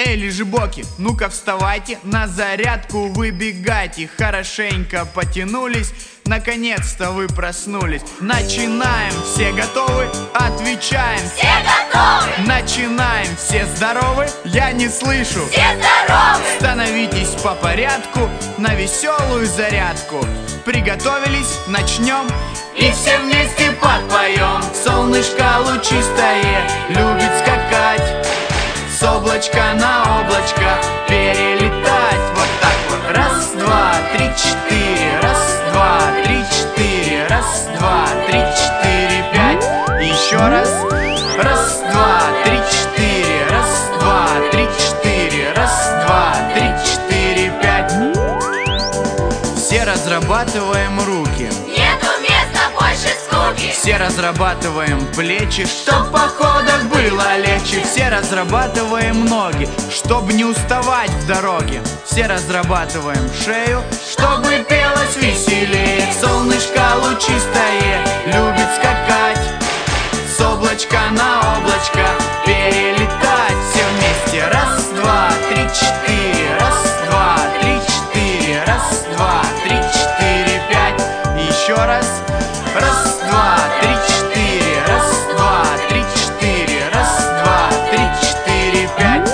Эй, лежебоки, ну-ка вставайте, на зарядку выбегайте. Хорошенько потянулись, наконец-то вы проснулись. Начинаем, все готовы? Отвечаем. Все готовы! Начинаем, все здоровы? Я не слышу. Все здоровы! Становитесь по порядку на веселую зарядку. Приготовились, начнем. И все вместе подпоем. Солнышко лучистое любит скакать, с облачка на облачко перелетать. Вот так вот. Раз, два, три, четыре. Раз, два, три, четыре. Раз, два, три, четыре, пять. Еще раз. Раз, два, три, четыре. Раз, два, три, четыре. Раз, два, три, четыре, пять. Все разрабатываем руки. Нету места больше скуки. Все разрабатываем плечи, чтоб в походах было легче. Все разрабатываем ноги, чтоб не уставать в дороге. Все разрабатываем шею, чтобы пелось веселее. Солнышко лучистое любит скакать, с облачка на облачко перелетать. Все вместе. Раз, два, три, четыре. Раз, два, три, четыре. Раз, два, три, четыре, пять. Еще раз. Раз, два, три, четыре. Раз, два, три, четыре. Раз, два, три, четыре, пять.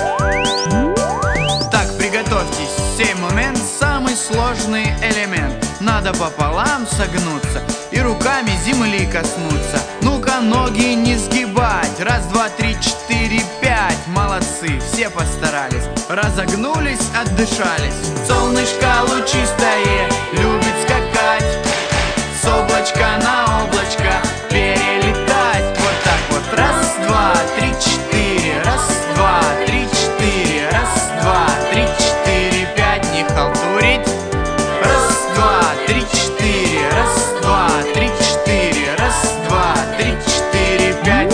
Так, приготовьтесь. Сей момент самый сложный элемент. Надо пополам согнуться и руками земли коснуться. Ну-ка, ноги не сгибать. Раз, два, три, четыре, пять. Молодцы, все постарались. Разогнулись, отдышались. Солнышко лучистое любит скакать, с облачка на облачко перелетать. Вот так вот. Раз, два, три, четыре. Раз, два, три, четыре. Раз, два, три, четыре, пять. Не халтурить. Раз, два, три, четыре. Раз, два, три, четыре. Раз, два, три, четыре, пять.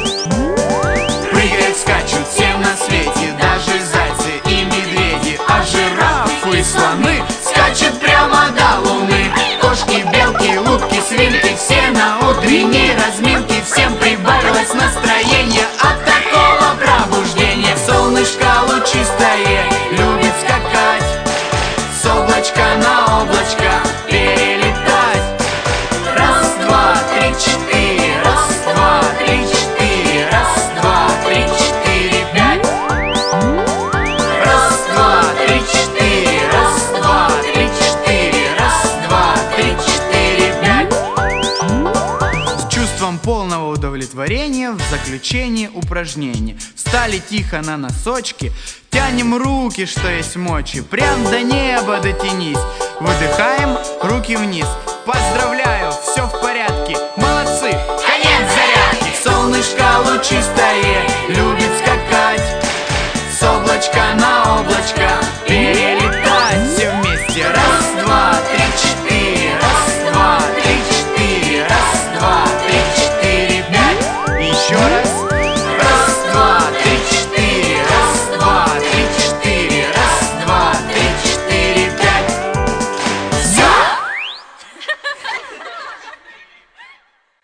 Прыгают, скачут все на свете, даже зайцы и медведи, а жирафы и слоны скачут прямо до луны. Кошки, белки, утки, свинки, все на утренней разминке. Всем прибавилось настроение от такого пробуждения. Солнышко лучистое любит скакать, с облачка на облачко перелетать. Раз, два, три, четыре. Раз, два, три, четыре. Раз, два, три, четыре, пять. Раз, два, три, четыре. Раз, два, три, четыре. Раз, два, три, четыре, пять. С чувством полного удовлетворения в заключении упражнения. Встали тихо на носочки, тянем руки, что есть мочи. Прям до неба дотянись. Выдыхаем, руки вниз. Поздравляем!